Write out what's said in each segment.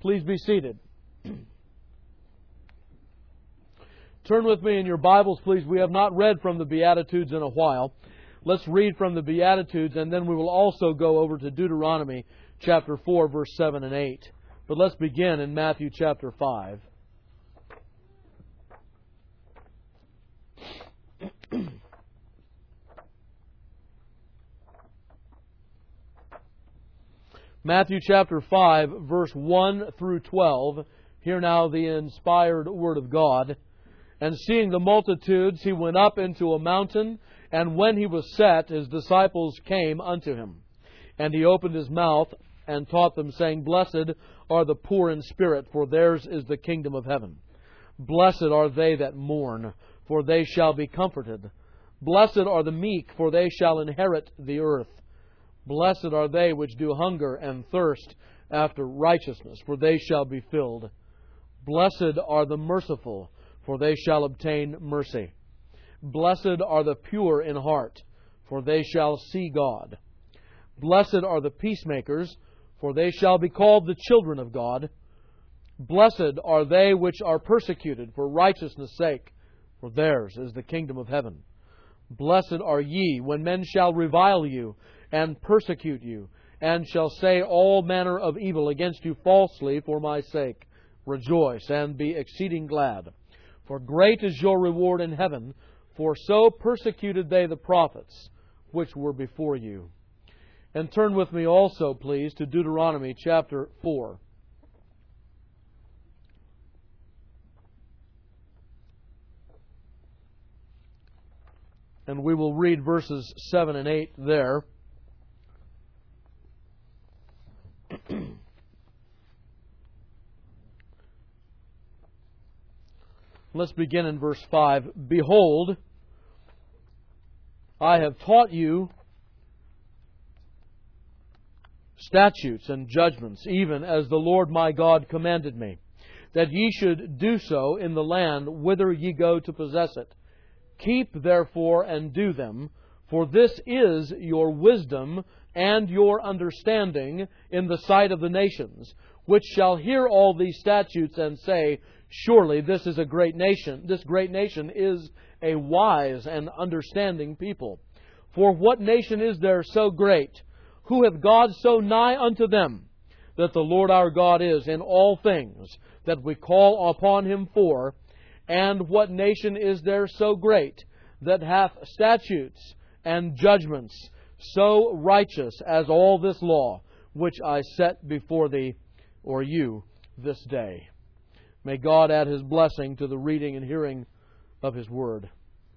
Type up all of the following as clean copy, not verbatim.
Please be seated. Turn with me in your Bibles, please. We have not read from the Beatitudes in a while. Let's read from the Beatitudes, and then we will also go over to Deuteronomy chapter 4, verse 7 and 8. But let's begin in Matthew chapter 5. Matthew chapter 5, verse 1 through 12. Hear now the inspired Word of God. And seeing the multitudes, he went up into a mountain, and when he was set, his disciples came unto him. And he opened his mouth and taught them, saying, Blessed are the poor in spirit, for theirs is the kingdom of heaven. Blessed are they that mourn, for they shall be comforted. Blessed are the meek, for they shall inherit the earth. Blessed are they which do hunger and thirst after righteousness, for they shall be filled. Blessed are the merciful, for they shall obtain mercy. Blessed are the pure in heart, for they shall see God. Blessed are the peacemakers, for they shall be called the children of God. Blessed are they which are persecuted for righteousness' sake, for theirs is the kingdom of heaven. Blessed are ye when men shall revile you, and persecute you, and shall say all manner of evil against you falsely for my sake. Rejoice and be exceeding glad. For great is your reward in heaven, for so persecuted they the prophets which were before you. And turn with me also, please, to Deuteronomy chapter 4. And we will read verses 7 and 8 there. Let's begin in verse 5. Behold, I have taught you statutes and judgments, even as the Lord my God commanded me, that ye should do so in the land whither ye go to possess it. Keep therefore and do them, for this is your wisdom and your understanding in the sight of the nations, which shall hear all these statutes and say, Surely this is a great nation. This great nation is a wise and understanding people. For what nation is there so great? Who hath God so nigh unto them? That the Lord our God is in all things that we call upon Him for. And what nation is there so great that hath statutes and judgments so righteous as all this law, which I set before thee, or you, this day? May God add His blessing to the reading and hearing of His Word.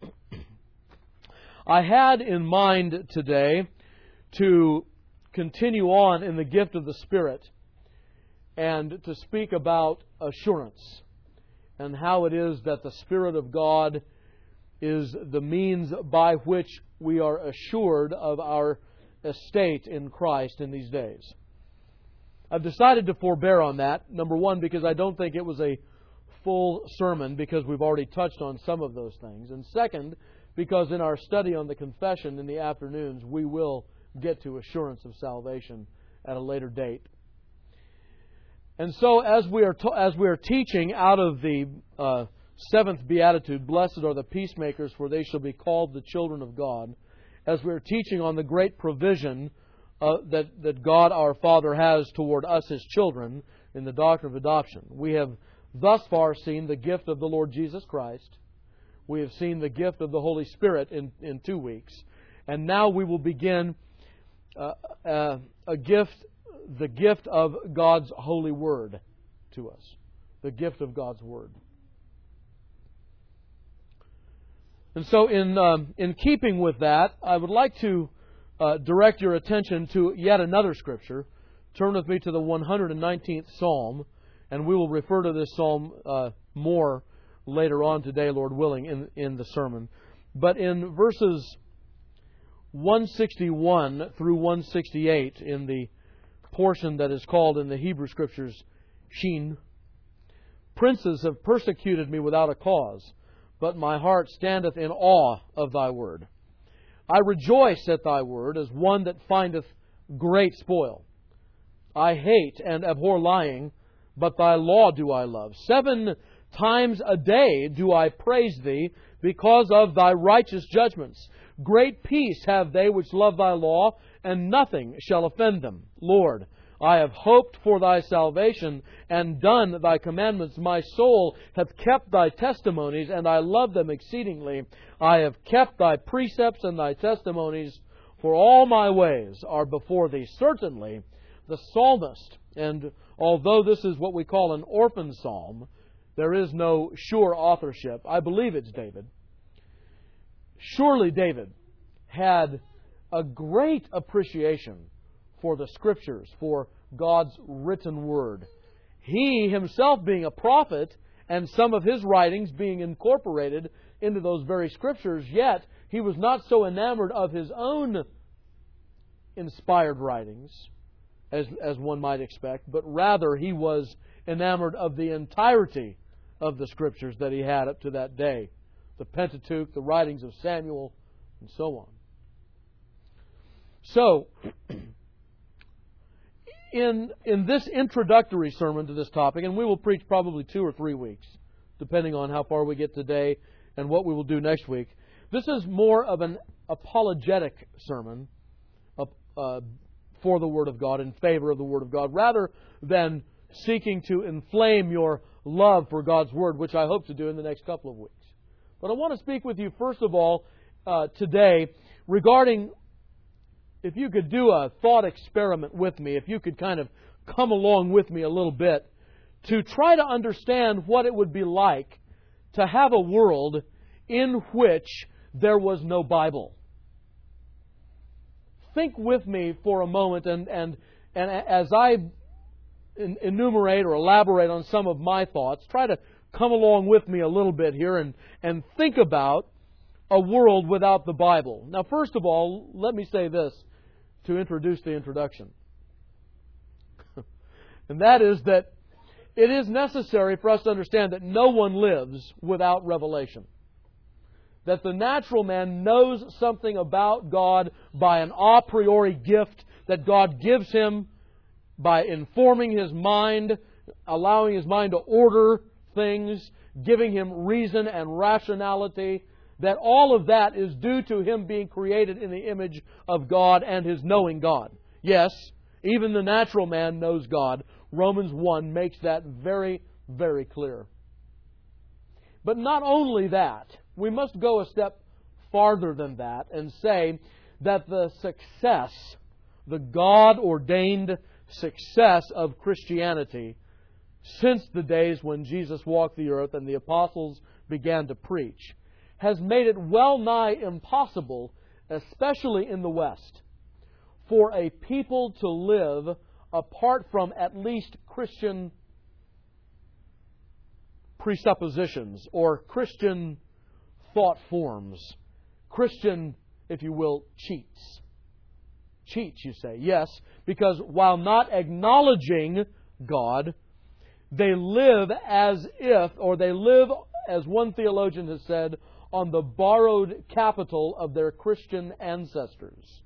I had in mind today to continue on in the gift of the Spirit and to speak about assurance and how it is that the Spirit of God is the means by which we are assured of our estate in Christ in these days. I've decided to forbear on that, number one, because I don't think it was a full sermon, because we've already touched on some of those things. And second, because in our study on the confession in the afternoons, we will get to assurance of salvation at a later date. And so as we are teaching out of the seventh beatitude, blessed are the peacemakers, for they shall be called the children of God, as we are teaching on the great provision that God our Father has toward us, His children, in the doctrine of adoption. We have thus far seen the gift of the Lord Jesus Christ. We have seen the gift of the Holy Spirit in 2 weeks. And now we will begin the gift of God's holy Word to us. The gift of God's Word. And so in keeping with that, I would like to direct your attention to yet another Scripture. Turn with me to the 119th Psalm, and we will refer to this Psalm more later on today, Lord willing, in the sermon. But in verses 161 through 168, in the portion that is called in the Hebrew Scriptures, Shin, princes have persecuted me without a cause, but my heart standeth in awe of Thy word. I rejoice at Thy word as one that findeth great spoil. I hate and abhor lying, but Thy law do I love. 7 times a day do I praise Thee, because of Thy righteous judgments. Great peace have they which love Thy law, and nothing shall offend them. Lord, I have hoped for Thy salvation, and done Thy commandments. My soul hath kept Thy testimonies, and I love them exceedingly. I have kept Thy precepts and Thy testimonies, for all my ways are before Thee. Certainly, the psalmist, and although this is what we call an orphan psalm, there is no sure authorship. I believe it's David. Surely David had a great appreciation for the Scriptures, for God's written Word. He himself being a prophet, and some of his writings being incorporated into those very Scriptures, yet he was not so enamored of his own inspired writings as one might expect, but rather he was enamored of the entirety of the Scriptures that he had up to that day. The Pentateuch, the writings of Samuel, and so on. So, in this introductory sermon to this topic, and we will preach probably 2 or 3 weeks, depending on how far we get today and what we will do next week. This is more of an apologetic sermon for the Word of God, in favor of the Word of God, rather than seeking to inflame your love for God's Word, which I hope to do in the next couple of weeks. But I want to speak with you, first of all, today regarding, if you could do a thought experiment with me, if you could kind of come along with me a little bit, to try to understand what it would be like to have a world in which there was no Bible. Think with me for a moment, and as I enumerate or elaborate on some of my thoughts, try to come along with me a little bit here and think about a world without the Bible. Now, first of all, let me say this to introduce the introduction. And that is that it is necessary for us to understand that no one lives without revelation. That the natural man knows something about God by an a priori gift that God gives him by informing his mind, allowing his mind to order things, giving him reason and rationality, that all of that is due to him being created in the image of God and his knowing God. Yes, even the natural man knows God. Romans 1 makes that very, very clear. But not only that, we must go a step farther than that and say that the success, the God-ordained success of Christianity since the days when Jesus walked the earth and the apostles began to preach, has made it well nigh impossible, especially in the West, for a people to live apart from at least Christian presuppositions or Christian thought forms, Christian, if you will, cheats. Cheats, you say? Yes, because while not acknowledging God, they live as if, or they live, as one theologian has said, on the borrowed capital of their Christian ancestors.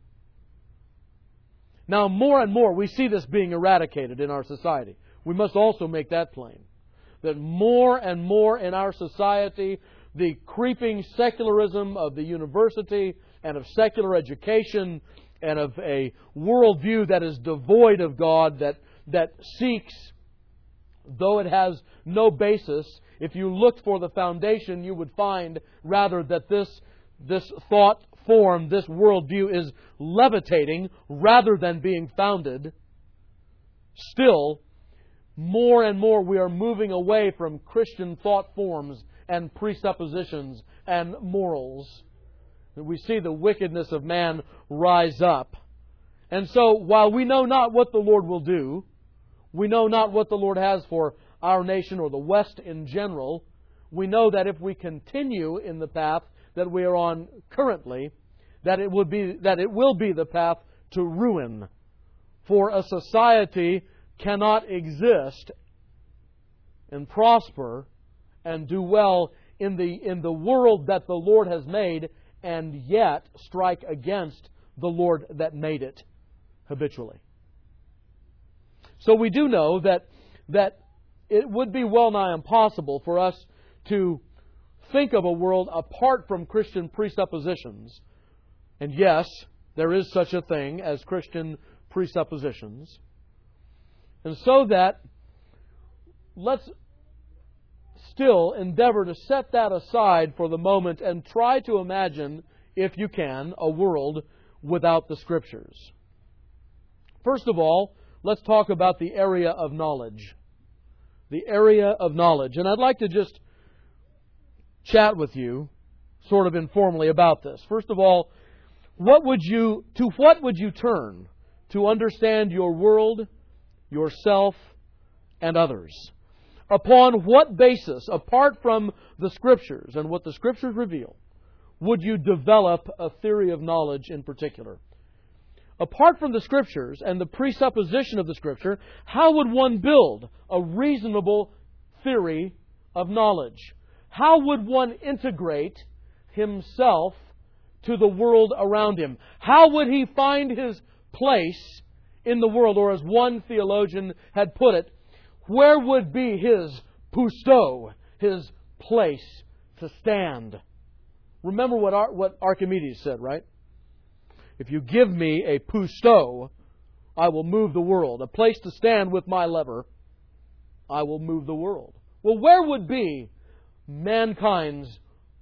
Now, more and more, we see this being eradicated in our society. We must also make that plain. That more and more in our society, the creeping secularism of the university and of secular education and of a worldview that is devoid of God, that seeks, though it has no basis, if you looked for the foundation, you would find rather that this thought form, this worldview is levitating rather than being founded. Still, more and more we are moving away from Christian thought forms and presuppositions and morals. We see the wickedness of man rise up. And so, while we know not what the Lord will do, we know not what the Lord has for our nation or the West in general, we know that if we continue in the path that we are on currently, that it will be the path to ruin. For a society cannot exist and prosper and do well in the world that the Lord has made, and yet strike against the Lord that made it habitually. So we do know that it would be well nigh impossible for us to think of a world apart from Christian presuppositions. And yes, there is such a thing as Christian presuppositions. And so that let's still endeavor to set that aside for the moment and try to imagine, if you can, a world without the Scriptures. First of all, let's talk about the area of knowledge. The area of knowledge. And I'd like to just chat with you, sort of informally, about this. First of all, what would you turn to understand your world, yourself, and others? Upon what basis, apart from the Scriptures and what the Scriptures reveal, would you develop a theory of knowledge in particular? Apart from the Scriptures and the presupposition of the Scripture, how would one build a reasonable theory of knowledge? How would one integrate himself to the world around him? How would he find his place in the world? Or as one theologian had put it, where would be his pousto, his place to stand? Remember what Archimedes said, right? If you give me a pousto, I will move the world. A place to stand with my lever, I will move the world. Well, where would be mankind's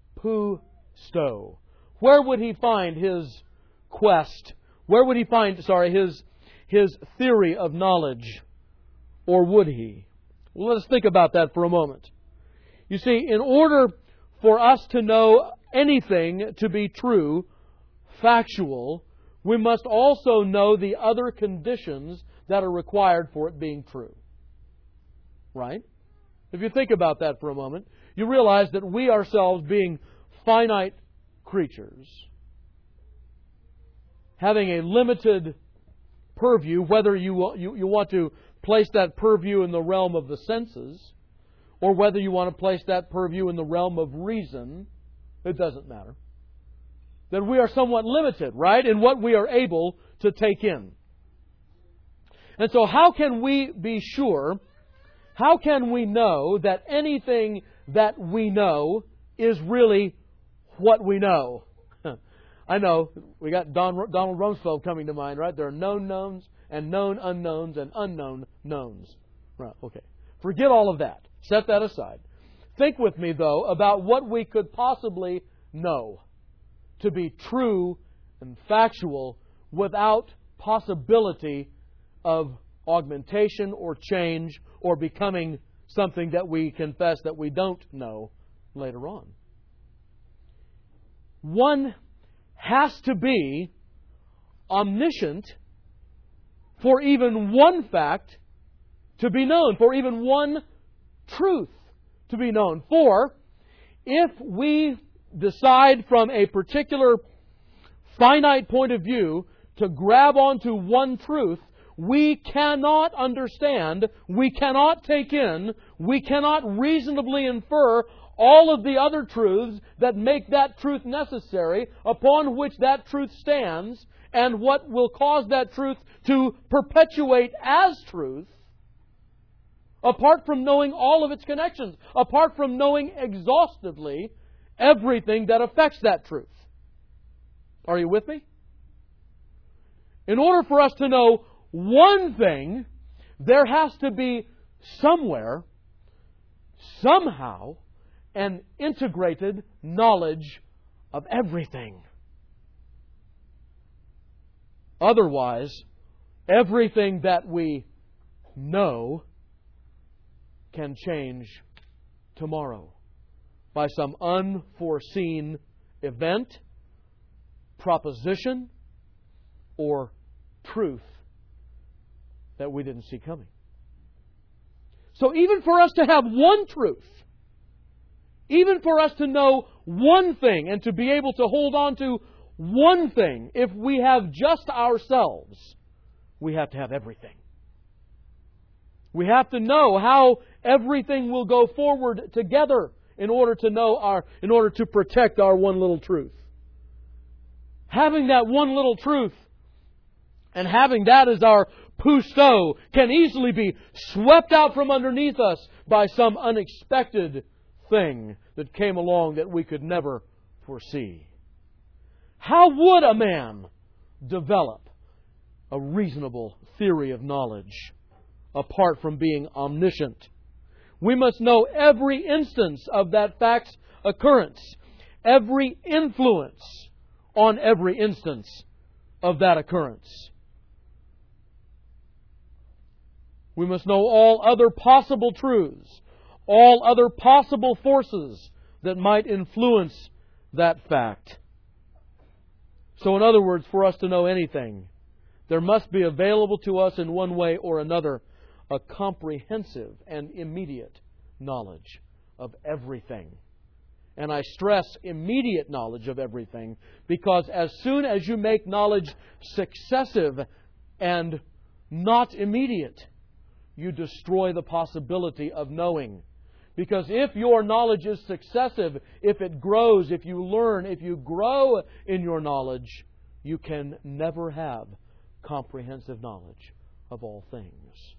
pousto? Where would he find his quest? Where would he find, his theory of knowledge? Or would he? Well, let us think about that for a moment. You see, in order for us to know anything to be true, factual, we must also know the other conditions that are required for it being true. Right? If you think about that for a moment, you realize that we ourselves, being finite creatures, having a limited purview, whether you want to place that purview in the realm of the senses, or whether you want to place that purview in the realm of reason, it doesn't matter. That we are somewhat limited, right, in what we are able to take in. And so how can we be sure, how can we know that anything that we know is really what we know? I know, we got Donald Rumsfeld coming to mind, right? There are known knowns and known unknowns and unknown knowns. Right, okay. Forget all of that. Set that aside. Think with me, though, about what we could possibly know to be true and factual without possibility of augmentation or change or becoming something that we confess that we don't know later on. One has to be omniscient for even one fact to be known, for even one truth to be known. For if we decide from a particular finite point of view to grab onto one truth, we cannot understand, we cannot take in, we cannot reasonably infer all of the other truths that make that truth necessary, upon which that truth stands, and what will cause that truth to perpetuate as truth, apart from knowing all of its connections, apart from knowing exhaustively everything that affects that truth. Are you with me? In order for us to know one thing, there has to be somewhere, somehow, an integrated knowledge of everything. Otherwise, everything that we know can change tomorrow by some unforeseen event, proposition, or truth that we didn't see coming. So even for us to have one truth, even for us to know one thing and to be able to hold on to one thing, if we have just ourselves, we have to have everything. We have to know how everything will go forward together in order to protect our one little truth. Having that one little truth and having that as our Pusto can easily be swept out from underneath us by some unexpected thing that came along that we could never foresee. How would a man develop a reasonable theory of knowledge apart from being omniscient? We must know every instance of that fact's occurrence, every influence on every instance of that occurrence. We must know all other possible truths, all other possible forces that might influence that fact. So in other words, for us to know anything, there must be available to us in one way or another a comprehensive and immediate knowledge of everything. And I stress immediate knowledge of everything, because as soon as you make knowledge successive and not immediate, you destroy the possibility of knowing. Because if your knowledge is successive, if it grows, if you learn, if you grow in your knowledge, you can never have comprehensive knowledge of all things.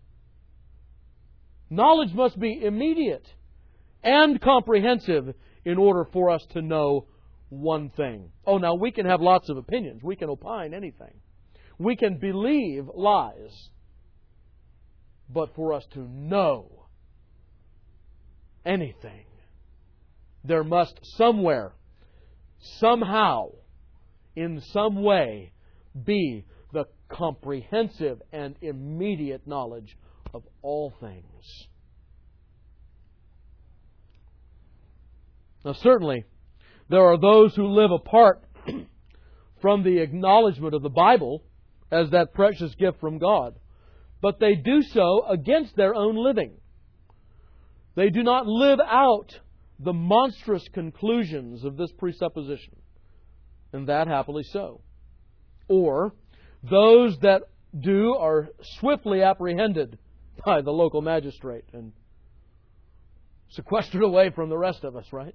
Knowledge must be immediate and comprehensive in order for us to know one thing. Oh, now we can have lots of opinions. We can opine anything. We can believe lies. But for us to know anything, there must somewhere, somehow, in some way, be the comprehensive and immediate knowledge of all things. Now, certainly, there are those who live apart from the acknowledgement of the Bible as that precious gift from God. But they do so against their own living. They do not live out the monstrous conclusions of this presupposition. And that happily so. Or, those that do are swiftly apprehended by the local magistrate and sequestered away from the rest of us, right?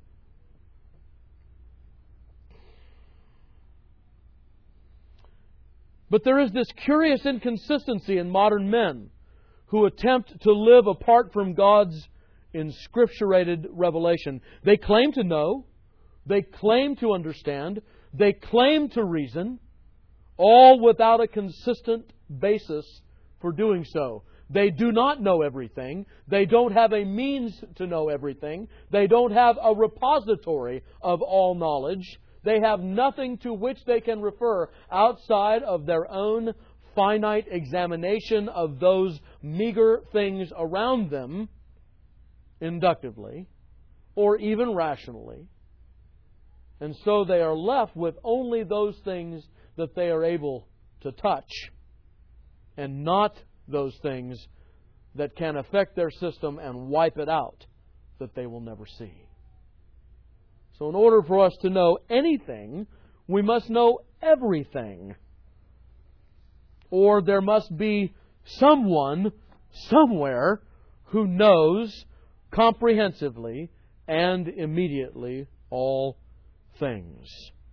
But there is this curious inconsistency in modern men who attempt to live apart from God's inscripturated revelation. They claim to know, they claim to understand, they claim to reason, all without a consistent basis for doing so. They do not know everything. They don't have a means to know everything. They don't have a repository of all knowledge. They have nothing to which they can refer outside of their own finite examination of those meager things around them, inductively, or even rationally. And so they are left with only those things that they are able to touch, and not those things that can affect their system and wipe it out, that they will never see. So in order for us to know anything, we must know everything. Or there must be someone, somewhere, who knows comprehensively and immediately all things.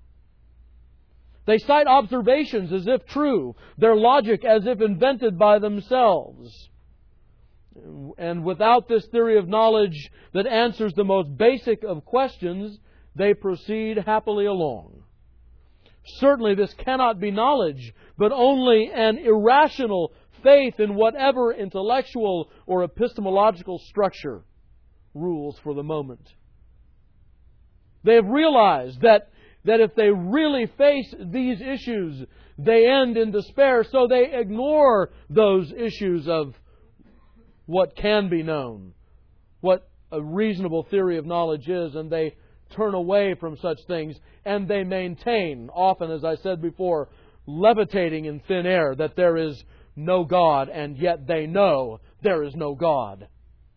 They cite observations as if true, their logic as if invented by themselves. And without this theory of knowledge that answers the most basic of questions, they proceed happily along. Certainly this cannot be knowledge, but only an irrational faith in whatever intellectual or epistemological structure rules for the moment. They have realized that if they really face these issues, they end in despair, so they ignore those issues of what can be known, what a reasonable theory of knowledge is, and they turn away from such things, and they maintain, often, as I said before, levitating in thin air, that there is no God, and yet they know there is no God.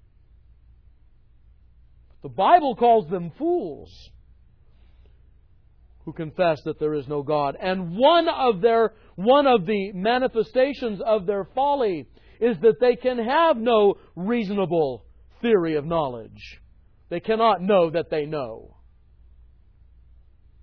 The Bible calls them fools who confess that there is no God. And one of the manifestations of their folly is that they can have no reasonable theory of knowledge. They cannot know that they know.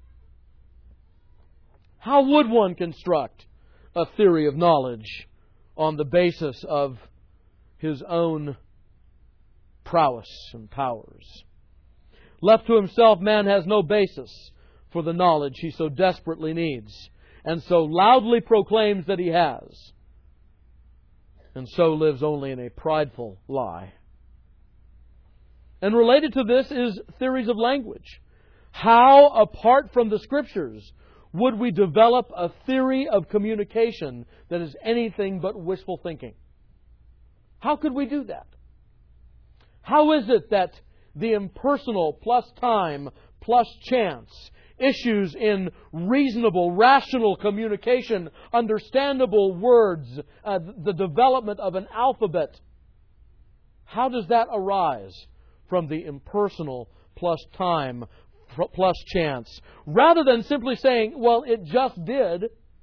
How would one construct a theory of knowledge on the basis of his own prowess and powers. Left to himself, man has no basis for the knowledge he so desperately needs, and so loudly proclaims that he has, and so lives only in a prideful lie. And related to this is theories of language. How, apart from the Scriptures, would we develop a theory of communication that is anything but wishful thinking? How could we do that? How is it that the impersonal plus time plus chance issues in reasonable, rational communication, understandable words, the development of an alphabet, how does that arise from the impersonal plus time plus chance? Rather than simply saying, well, it just did,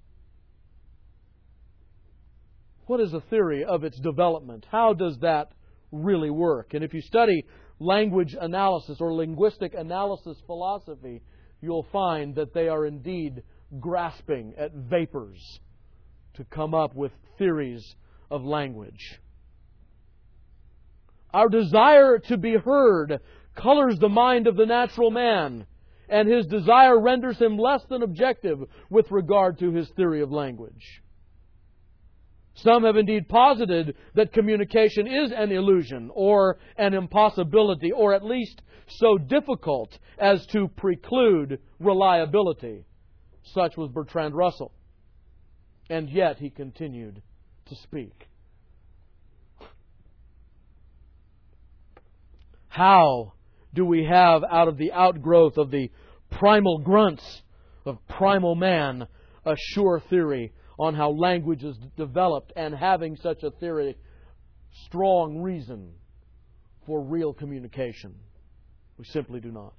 what is the theory of its development? How does that really work? And if you study language analysis or linguistic analysis philosophy, you'll find that they are indeed grasping at vapors to come up with theories of language. Our desire to be heard colors the mind of the natural man, and his desire renders him less than objective with regard to his theory of language. Some have indeed posited that communication is an illusion or an impossibility, or at least so difficult as to preclude reliability. Such was Bertrand Russell. And yet he continued to speak. How do we have, out of the outgrowth of the primal grunts of primal man, a sure theory on how language is developed, and having such a theory, strong reason for real communication? We simply do not.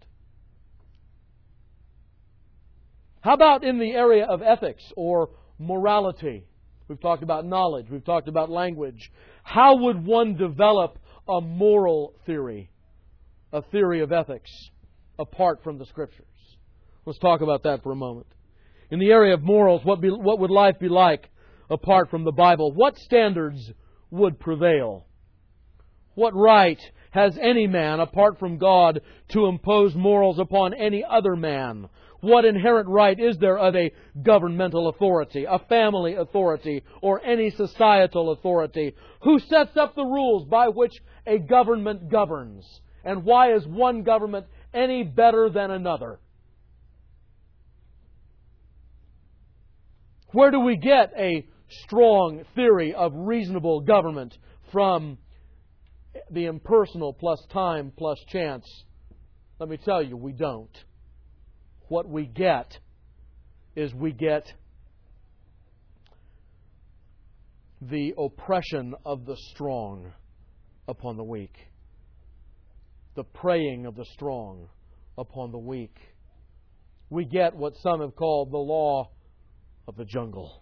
How about in the area of ethics or morality? We've talked about knowledge. We've talked about language. How would one develop a moral theory, a theory of ethics, apart from the Scriptures? Let's talk about that for a moment. In the area of morals, what would life be like apart from the Bible? What standards would prevail? What right has any man, apart from God, to impose morals upon any other man? What inherent right is there of a governmental authority, a family authority, or any societal authority? Who sets up the rules by which a government governs? And why is one government any better than another? Where do we get a strong theory of reasonable government from the impersonal plus time plus chance? Let me tell you, we don't. What we get is we get the oppression of the strong upon the weak. The preying of the strong upon the weak. We get what some have called the law of the jungle.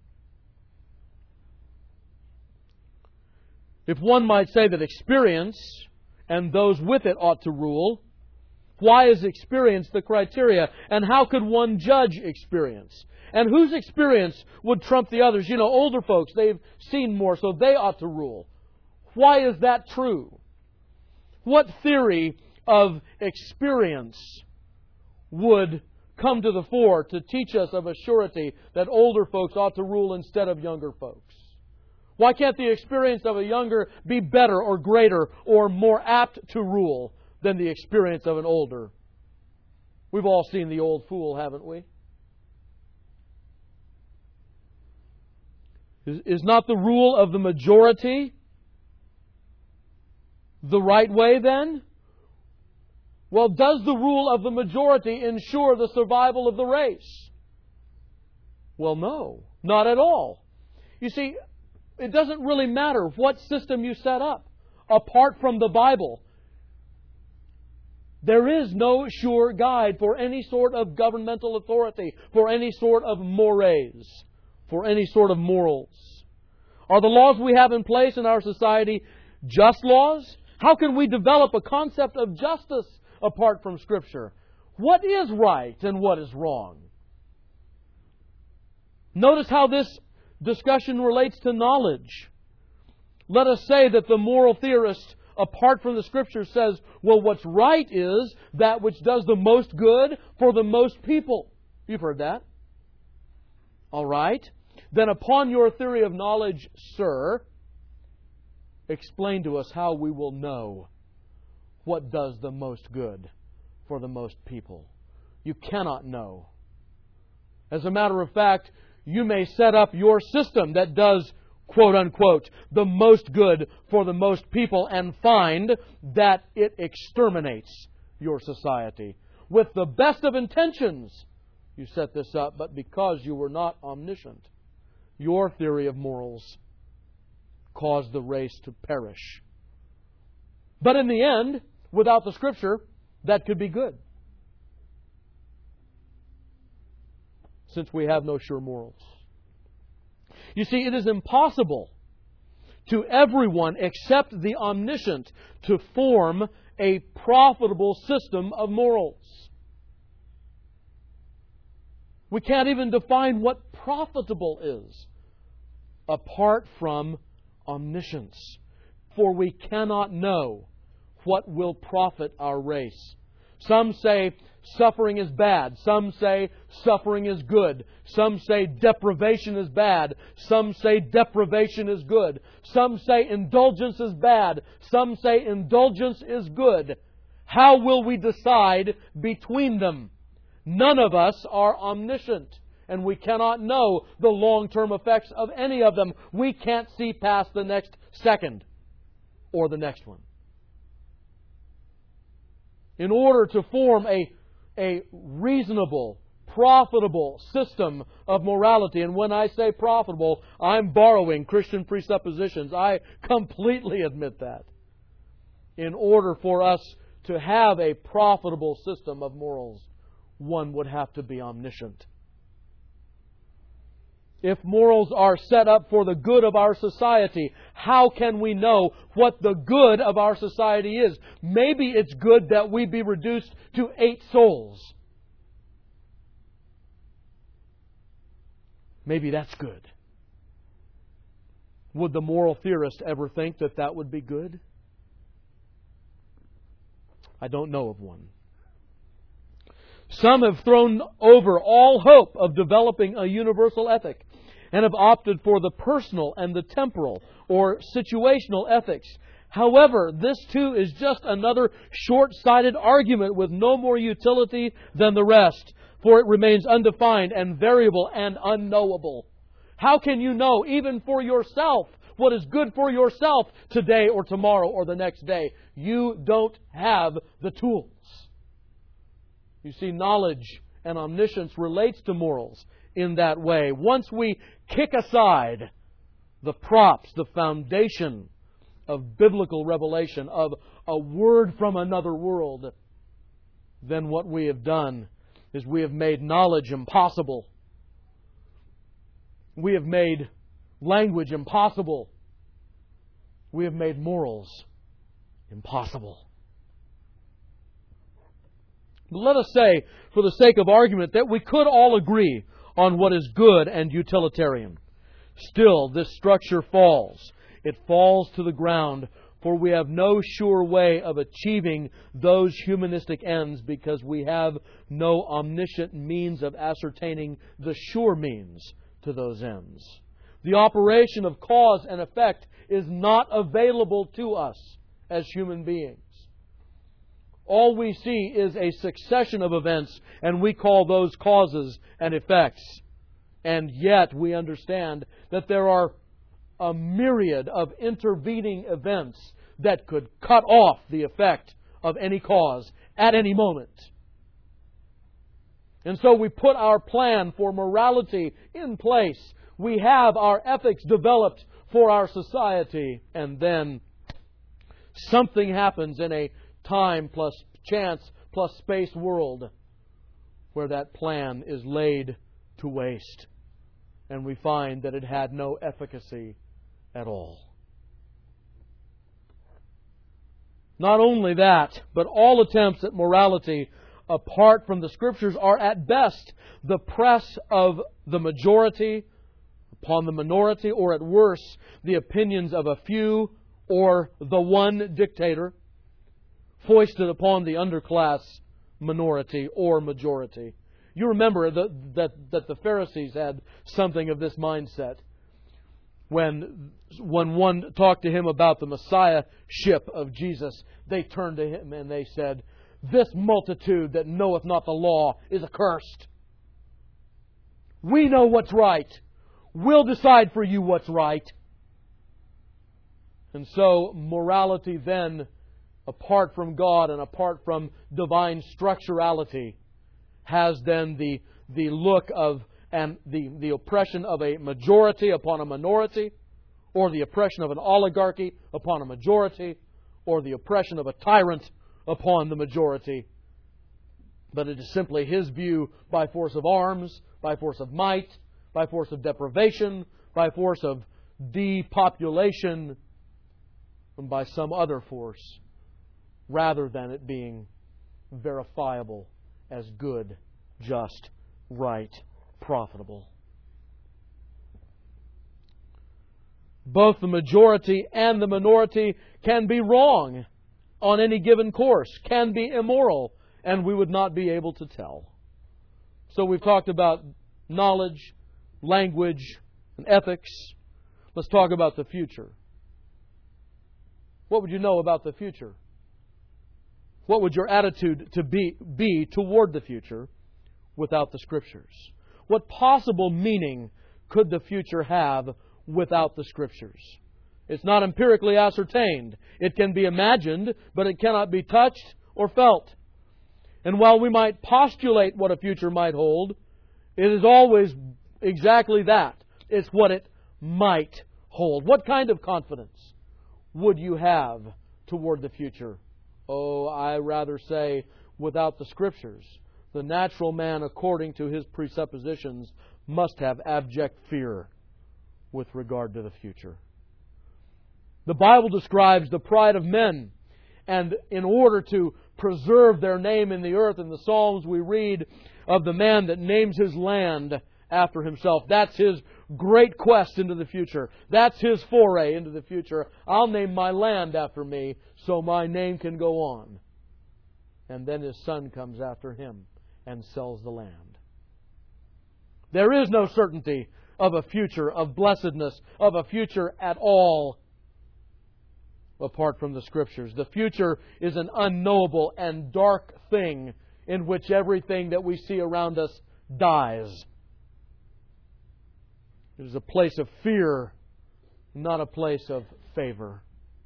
If one might say that experience and those with it ought to rule, why is experience the criteria? And how could one judge experience? And whose experience would trump the others? You know, older folks, they've seen more, so they ought to rule. Why is that true? What theory of experience would come to the fore to teach us of a surety that older folks ought to rule instead of younger folks? Why can't the experience of a younger be better or greater or more apt to rule than the experience of an older? We've all seen The Old Fool, haven't we? Is not the rule of the majority the right way then? Well, does the rule of the majority ensure the survival of the race? Well, no, not at all. You see, it doesn't really matter what system you set up apart from the Bible. There is no sure guide for any sort of governmental authority, for any sort of mores, for any sort of morals. Are the laws we have in place in our society just laws? How can we develop a concept of justice apart from Scripture? What is right and what is wrong? Notice how this discussion relates to knowledge. Let us say that the moral theorist, apart from the Scripture, says, well, what's right is that which does the most good for the most people. You've heard that. All right. Then upon your theory of knowledge, sir, explain to us how we will know what does the most good for the most people. You cannot know. As a matter of fact, you may set up your system that does, quote unquote, the most good for the most people and find that it exterminates your society. With the best of intentions, you set this up, but because you were not omniscient, your theory of morals caused the race to perish. But in the end, without the Scripture, that could be good. Since we have no sure morals. You see, it is impossible to everyone except the omniscient to form a profitable system of morals. We can't even define what profitable is apart from omniscience. For we cannot know what will profit our race. Some say suffering is bad. Some say suffering is good. Some say deprivation is bad. Some say deprivation is good. Some say indulgence is bad. Some say indulgence is good. How will we decide between them? None of us are omniscient, and we cannot know the long-term effects of any of them. We can't see past the next second or the next one. In order to form a reasonable, profitable system of morality, and when I say profitable, I'm borrowing Christian presuppositions. I completely admit that. In order for us to have a profitable system of morals, one would have to be omniscient. If morals are set up for the good of our society, how can we know what the good of our society is? Maybe it's good that we be reduced to 8 souls. Maybe that's good. Would the moral theorist ever think that that would be good? I don't know of one. Some have thrown over all hope of developing a universal ethic and have opted for the personal and the temporal or situational ethics. However, this too is just another short-sighted argument with no more utility than the rest, for it remains undefined and variable and unknowable. How can you know, even for yourself, what is good for yourself today or tomorrow or the next day? You don't have the tools. You see, knowledge and omniscience relates to morals in that way. Once we kick aside the props, the foundation of biblical revelation, of a word from another world, then what we have done is we have made knowledge impossible. We have made language impossible. We have made morals impossible. But let us say, for the sake of argument, that we could all agree on what is good and utilitarian. Still, this structure falls. It falls to the ground, for we have no sure way of achieving those humanistic ends because we have no omniscient means of ascertaining the sure means to those ends. The operation of cause and effect is not available to us as human beings. All we see is a succession of events, and we call those causes and effects. And yet we understand that there are a myriad of intervening events that could cut off the effect of any cause at any moment. And so we put our plan for morality in place. We have our ethics developed for our society, and then something happens in a time plus chance plus space world where that plan is laid to waste. And we find that it had no efficacy at all. Not only that, but all attempts at morality apart from the Scriptures are at best the press of the majority, upon the minority, or at worst, the opinions of a few or the one dictator, foisted upon the underclass minority or majority. You remember that the Pharisees had something of this mindset. When one talked to him about the Messiahship of Jesus, they turned to him and they said, "This multitude that knoweth not the law is accursed." We know what's right. We'll decide for you what's right. And so morality then, apart from God and apart from divine structurality, has then the look of and the oppression of a majority upon a minority, or the oppression of an oligarchy upon a majority, or the oppression of a tyrant upon the majority. But it is simply his view by force of arms, by force of might, by force of deprivation, by force of depopulation, and by some other force, rather than it being verifiable as good, just, right, profitable. Both the majority and the minority can be wrong on any given course, can be immoral, and we would not be able to tell. So we've talked about knowledge, language, and ethics. Let's talk about the future. What would you know about the future? What would your attitude to be toward the future without the Scriptures? What possible meaning could the future have without the Scriptures? It's not empirically ascertained. It can be imagined, but it cannot be touched or felt. And while we might postulate what a future might hold, it is always exactly that. It's what it might hold. What kind of confidence would you have toward the future? Oh, I rather say without the Scriptures. The natural man, according to his presuppositions, must have abject fear with regard to the future. The Bible describes the pride of men, and in order to preserve their name in the earth, in the Psalms we read of the man that names his land after himself. That's his great quest into the future. That's his foray into the future. I'll name my land after me so my name can go on. And then his son comes after him and sells the land. There is no certainty of a future, of blessedness, of a future at all, apart from the Scriptures. The future is an unknowable and dark thing in which everything that we see around us dies. It is a place of fear, not a place of favor.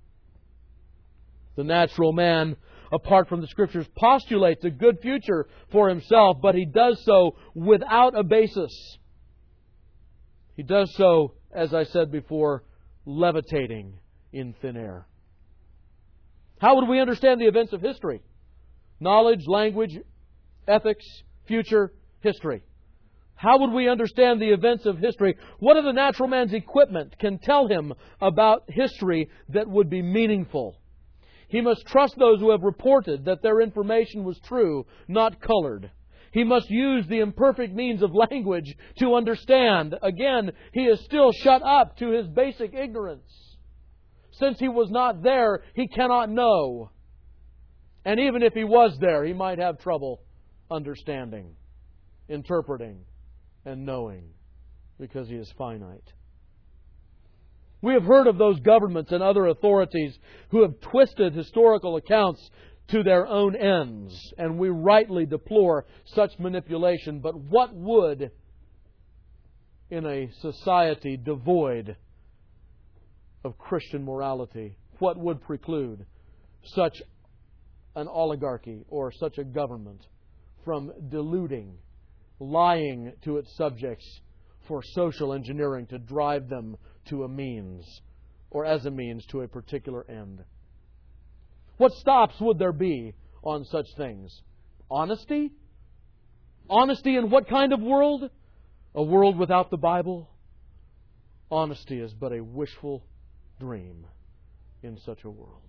The natural man, apart from the Scriptures, postulates a good future for himself, but he does so without a basis. He does so, as I said before, levitating in thin air. How would we understand the events of history? Knowledge, language, ethics, future, history. How would we understand the events of history? What of the natural man's equipment can tell him about history that would be meaningful? He must trust those who have reported that their information was true, not colored. He must use the imperfect means of language to understand. Again, he is still shut up to his basic ignorance. Since he was not there, he cannot know. And even if he was there, he might have trouble understanding, interpreting, and knowing, because he is finite. We have heard of those governments and other authorities who have twisted historical accounts to their own ends, and we rightly deplore such manipulation. But what would, in a society devoid of Christian morality, what would preclude such an oligarchy or such a government from deluding, lying to its subjects for social engineering to drive them to a means, or as a means to a particular end? What stops would there be on such things? Honesty? Honesty in what kind of world? A world without the Bible? Honesty is but a wishful dream in such a world.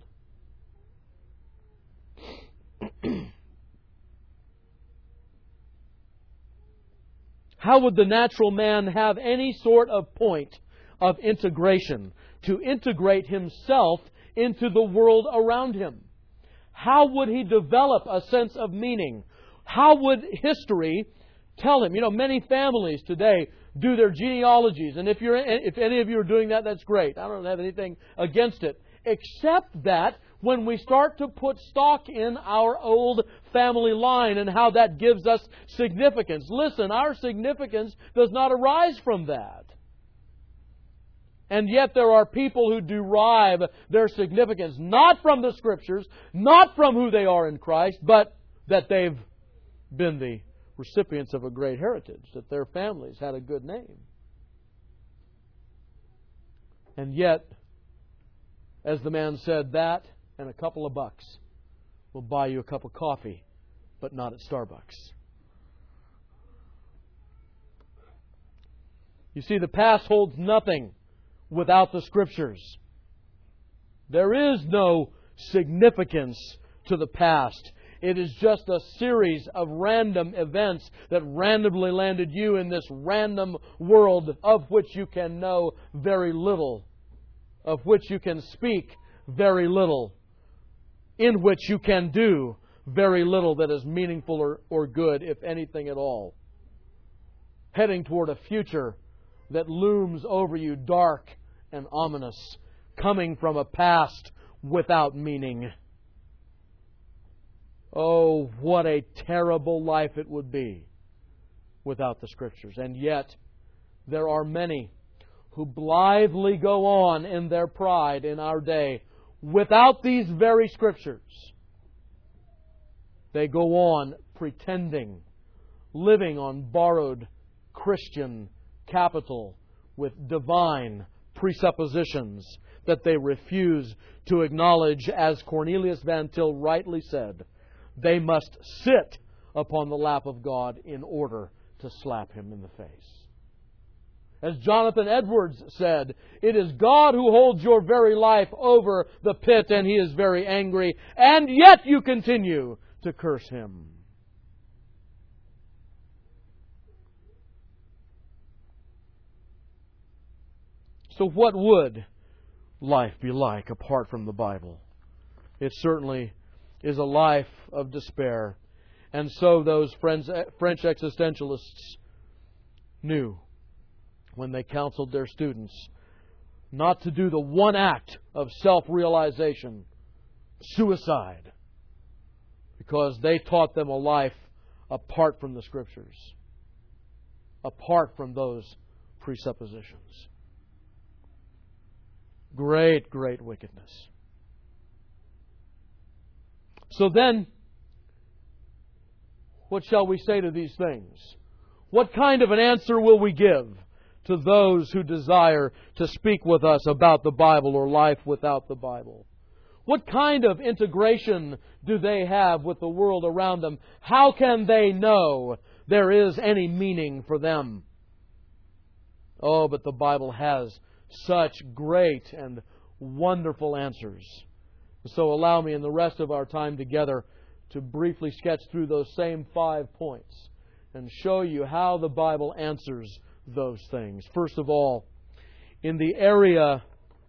How would the natural man have any sort of point of integration to integrate himself into the world around him? How would he develop a sense of meaning? How would history tell him? Many families today do their genealogies, and if any of you are doing that, that's great. I don't have anything against it, except that when we start to put stock in our old family line and how that gives us significance. Listen, our significance does not arise from that. And yet there are people who derive their significance not from the Scriptures, not from who they are in Christ, but that they've been the recipients of a great heritage, that their families had a good name. And yet, as the man said, that and a couple of bucks will buy you a cup of coffee, but not at Starbucks. You see, the past holds nothing without the Scriptures. There is no significance to the past. It is just a series of random events that randomly landed you in this random world of which you can know very little, of which you can speak very little, in which you can do very little that is meaningful or good, if anything at all. Heading toward a future that looms over you dark and ominous, coming from a past without meaning. Oh, what a terrible life it would be without the Scriptures. And yet, there are many who blithely go on in their pride in our day without these very Scriptures. They go on pretending, living on borrowed Christian capital with divine presuppositions that they refuse to acknowledge, as Cornelius Van Til rightly said. They must sit upon the lap of God in order to slap Him in the face. As Jonathan Edwards said, it is God who holds your very life over the pit, and He is very angry, and yet you continue to curse Him. So what would life be like apart from the Bible? It certainly is a life of despair. And so those French existentialists knew when they counseled their students not to do the one act of self-realization, suicide, because they taught them a life apart from the Scriptures, apart from those presuppositions. Great, great wickedness. So then, what shall we say to these things? What kind of an answer will we give to those who desire to speak with us about the Bible or life without the Bible? What kind of integration do they have with the world around them? How can they know there is any meaning for them? Oh, but the Bible has such great and wonderful answers. So allow me in the rest of our time together to briefly sketch through those same 5 points and show you how the Bible answers those things. First of all, in the area...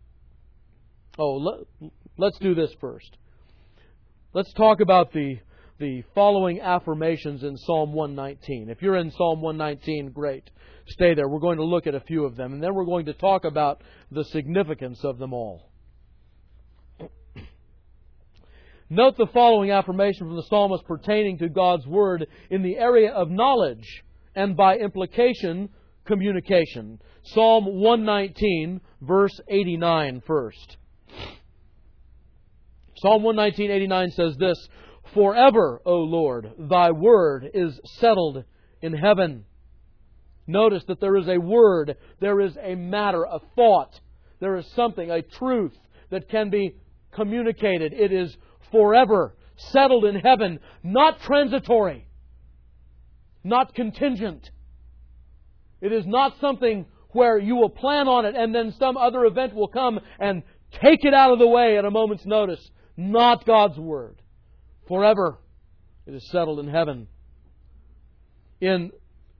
let's do this first. Let's talk about the following affirmations in Psalm 119. If you're in Psalm 119, great. Stay there. We're going to look at a few of them, and then we're going to talk about the significance of them all. Note the following affirmation from the psalmist pertaining to God's Word in the area of knowledge and by implication, communication. Psalm 119, verse 89 first. Psalm 119:89 says this, "Forever, O Lord, Thy word is settled in heaven." Notice that there is a word, there is a matter, a thought, there is something, a truth that can be communicated. It is forever, settled in heaven, not transitory, not contingent. It is not something where you will plan on it and then some other event will come and take it out of the way at a moment's notice. Not God's Word. Forever, it is settled in heaven. In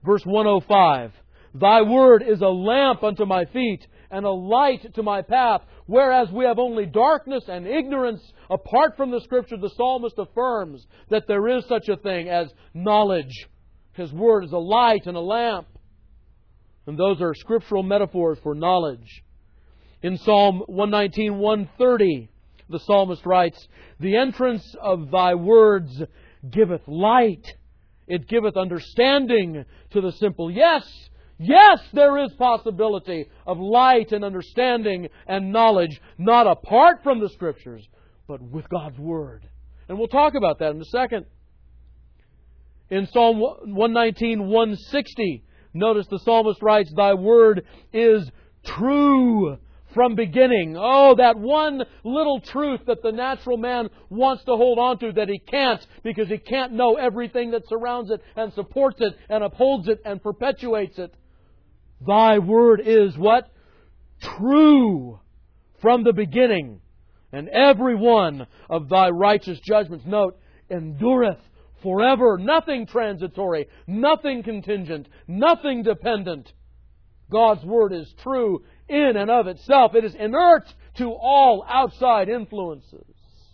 Verse 105. Thy word is a lamp unto my feet and a light to my path. Whereas we have only darkness and ignorance apart from the Scripture, the psalmist affirms that there is such a thing as knowledge. His word is a light and a lamp. And those are scriptural metaphors for knowledge. In Psalm 119, 130, the psalmist writes, The entrance of thy words giveth light. It giveth understanding to the simple. Yes, there is possibility of light and understanding and knowledge, not apart from the Scriptures, but with God's Word. And we'll talk about that in a second. In Psalm 119, 160, notice the psalmist writes, Thy word is true from beginning. Oh, that one little truth that the natural man wants to hold on to that he can't, because he can't know everything that surrounds it and supports it and upholds it and perpetuates it. Thy word is what? True from the beginning. And every one of thy righteous judgments, note, endureth forever. Nothing transitory, nothing contingent, nothing dependent. God's Word is true in and of itself. It is inert to all outside influences.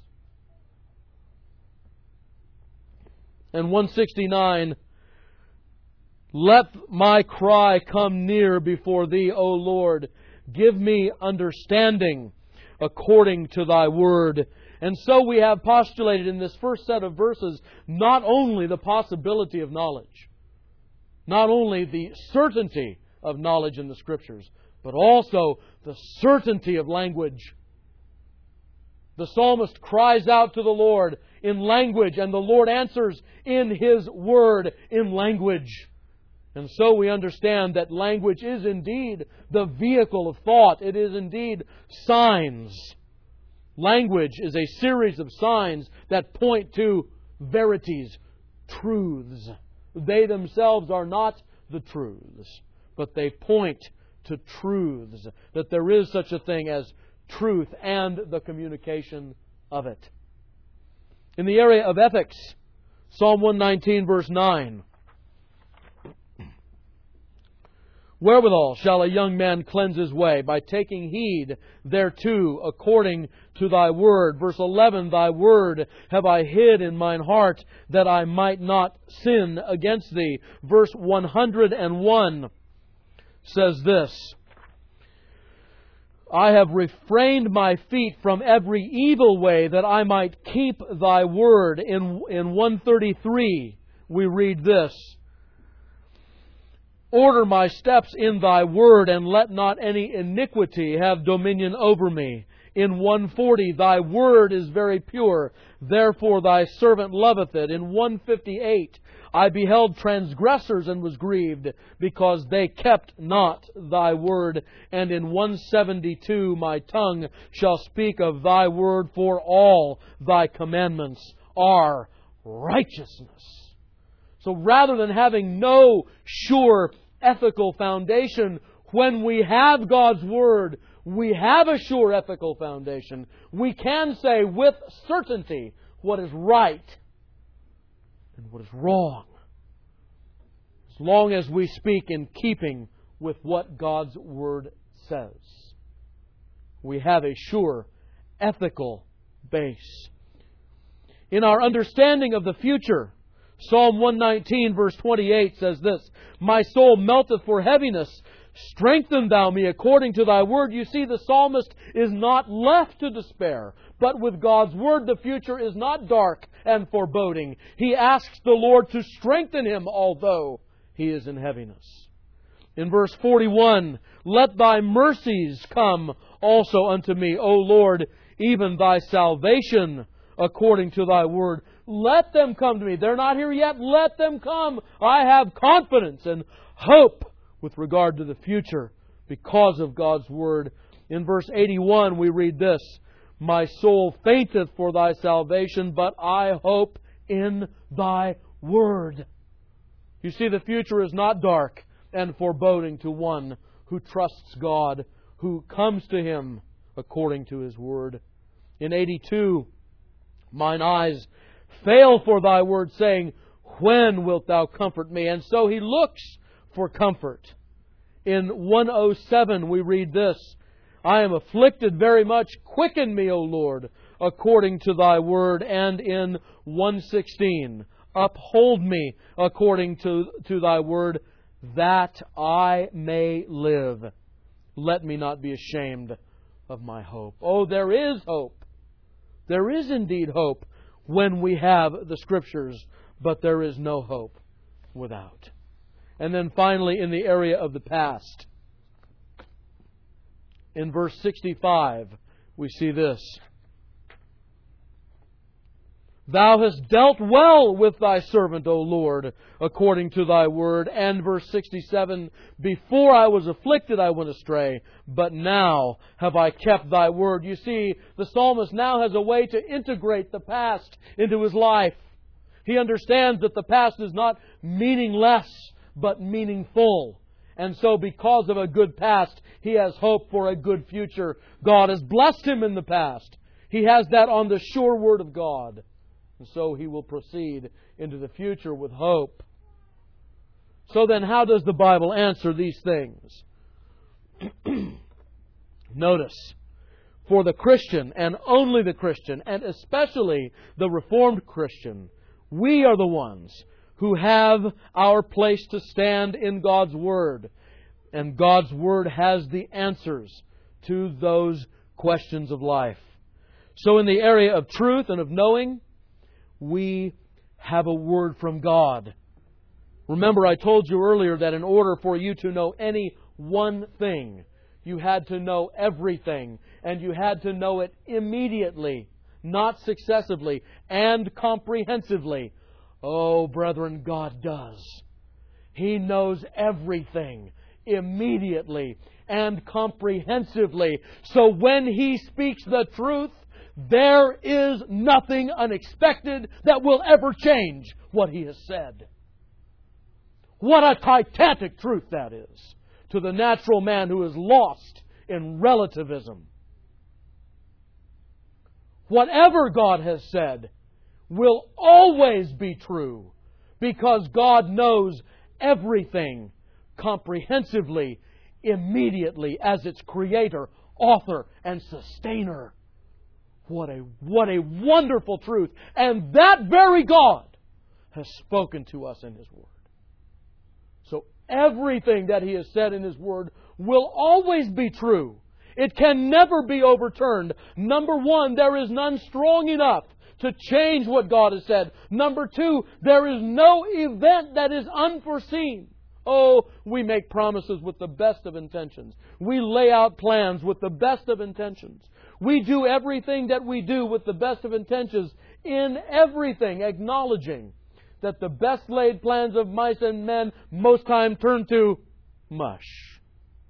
And 169, Let my cry come near before Thee, O Lord. Give me understanding according to Thy Word. And so we have postulated in this first set of verses not only the possibility of knowledge, not only the certainty of knowledge in the Scriptures, but also the certainty of language. The psalmist cries out to the Lord in language, and the Lord answers in His Word in language. And so we understand that language is indeed the vehicle of thought. It is indeed signs. Language is a series of signs that point to verities, truths. They themselves are not the truths, but they point to truths, that there is such a thing as truth and the communication of it. In the area of ethics, Psalm 119, verse 9. Wherewithal shall a young man cleanse his way? By taking heed thereto according to Thy Word. Verse 11, Thy Word have I hid in mine heart, that I might not sin against Thee. Verse 101 says this, I have refrained my feet from every evil way, that I might keep Thy Word. In 133 we read this, Order my steps in Thy Word, and let not any iniquity have dominion over me. In 140, Thy Word is very pure, therefore Thy servant loveth it. In 158, I beheld transgressors and was grieved, because they kept not Thy Word. And in 172, my tongue shall speak of Thy Word, for all Thy commandments are righteousness. So rather than having no sure ethical foundation, when we have God's Word, we have a sure ethical foundation. We can say with certainty what is right and what is wrong, as long as we speak in keeping with what God's Word says. We have a sure ethical base. In our understanding of the future, Psalm 119 verse 28 says this, My soul melteth for heaviness. Strengthen Thou me according to Thy Word. You see, the psalmist is not left to despair. But with God's Word, the future is not dark and foreboding. He asks the Lord to strengthen him, although he is in heaviness. In verse 41, Let Thy mercies come also unto me, O Lord, even Thy salvation according to Thy Word. Let them come to me. They're not here yet. Let them come. I have confidence and hope with regard to the future because of God's Word. In verse 81 we read this, My soul fainteth for Thy salvation, but I hope in Thy Word. You see, the future is not dark and foreboding to one who trusts God, who comes to Him according to His Word. In 82, Mine eyes fail for Thy Word, saying, when wilt Thou comfort me? And so he looks for comfort. In 107 we read this, I am afflicted very much. Quicken me, O Lord, according to Thy word. And in 116, uphold me according to Thy word, that I may live. Let me not be ashamed of my hope. Oh, there is hope. There is indeed hope when we have the Scriptures, but there is no hope without. And then finally, in the area of the past, in verse 65, we see this. Thou hast dealt well with Thy servant, O Lord, according to Thy word. And verse 67, before I was afflicted I went astray, but now have I kept Thy word. You see, the psalmist now has a way to integrate the past into his life. He understands that the past is not meaningless, but meaningful. And so because of a good past, he has hope for a good future. God has blessed him in the past. He has that on the sure word of God. And so he will proceed into the future with hope. So then, how does the Bible answer these things? Notice, for the Christian, and only the Christian, and especially the Reformed Christian, we are the ones who have our place to stand in God's Word. And God's Word has the answers to those questions of life. So in the area of truth and of knowing, we have a word from God. Remember, I told you earlier that in order for you to know any one thing, you had to know everything, and you had to know it immediately, not successively, and comprehensively. Oh, brethren, God does. He knows everything immediately and comprehensively. So when He speaks the truth, there is nothing unexpected that will ever change what He has said. What a titanic truth that is to the natural man who is lost in relativism. Whatever God has said will always be true because God knows everything comprehensively, immediately as its creator, author, and sustainer. What a wonderful truth. And that very God has spoken to us in His Word. So everything that He has said in His Word will always be true. It can never be overturned. Number one, there is none strong enough to change what God has said. Number two, there is no event that is unforeseen. Oh, we make promises with the best of intentions. We lay out plans with the best of intentions. We do everything that we do with the best of intentions in everything, acknowledging that the best laid plans of mice and men most time turn to mush.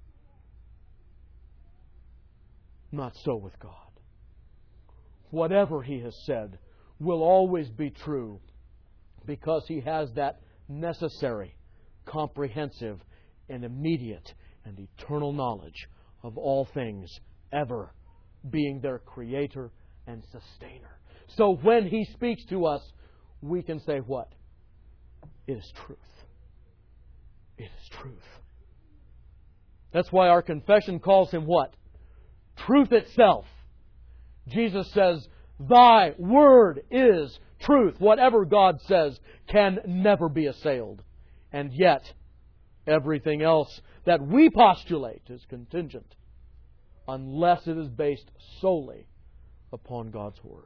Not so with God. Whatever He has said will always be true because He has that necessary, comprehensive, and immediate and eternal knowledge of all things ever, being their Creator and Sustainer. So when He speaks to us, we can say what? It is truth. It is truth. That's why our confession calls Him what? Truth itself. Jesus says, Thy word is truth. Whatever God says can never be assailed. And yet, everything else that we postulate is contingent unless it is based solely upon God's Word.